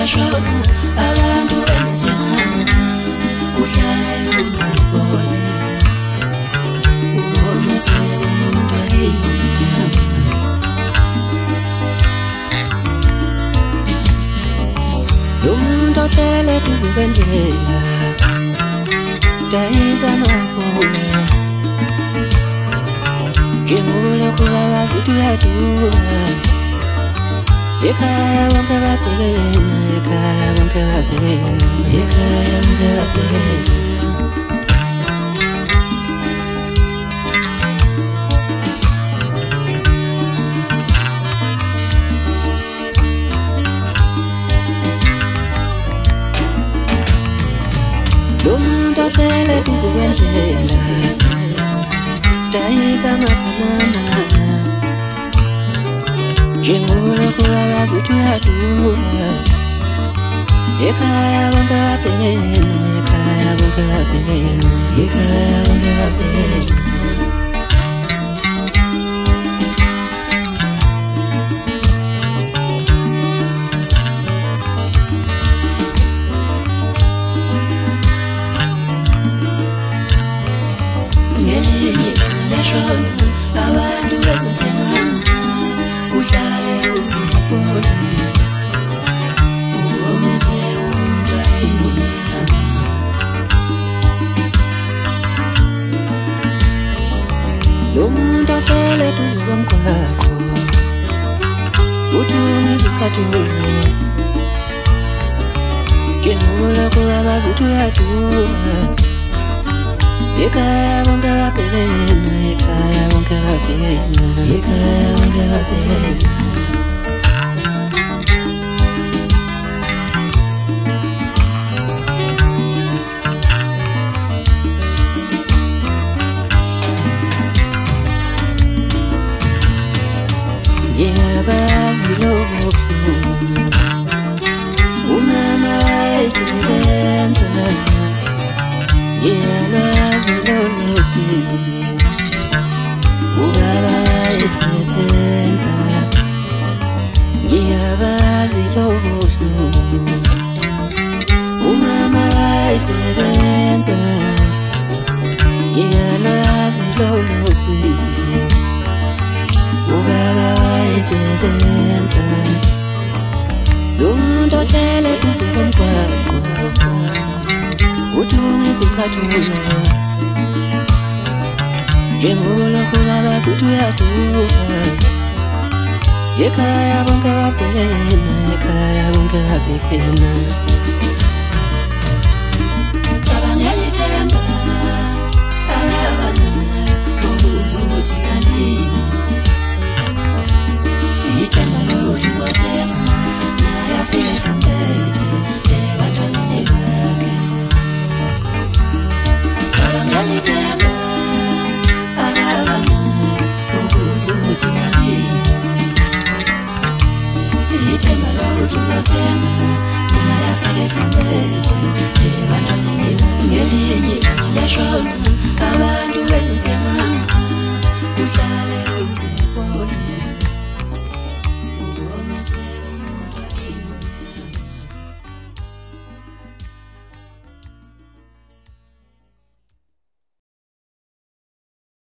yashona abantu bengathenganga uhlale uzibone ubomise umuntu ayinoma lo muntu ohlele duze kwendlela dayisa makhula njengoba kubabaza ukuthi uyadura ekhaya bonke babhekene ekhaya bonke babhekene ekhaya bonke babhekene lo muntu ohlele duze kwendlela dayisa mabanana njengoba kubabaza ukuthi uyadura ekhaya bonke babhekene ekhaya bonke babhekene ekhaya bonke babhekene ngelinye lashona abantu bengathenganga uhlale uzibone ubomise umuntu ayinoma lo muntu ohlele duze komgwaqo uthunga izicathulo njengoba kubabaza ukuthi uyadura ekhaya bonke babhekene ekhaya bonke babhekene ekhaya bonke babhekene ngiyabazi lokhu umama wayesebenza ngiyalwazi lolu sizi ubaba wayesebenza ngiyabazi lokhu umama wayesebenza ngiyalwazi lolu sizi ubaba wayesebenza lo muntu ohlele duze komgwaqo uthunga izicathulo njengoba kubabaza ukuthi uyadura ekhaya bonke babhekene ekhaya bonke babhekene cabangela ithemba alabana ubuza ukuthi yanini ithemba lokuthi uzothenga nayafika from bed ebantwaneni bakhe cabangela alabana ubuza ukuthi yanini ithemba lokuthi uzothenga nayafika from bed ebantwaneni bakhe ngelinye lashona abantu bengathenganga uhlale uzibone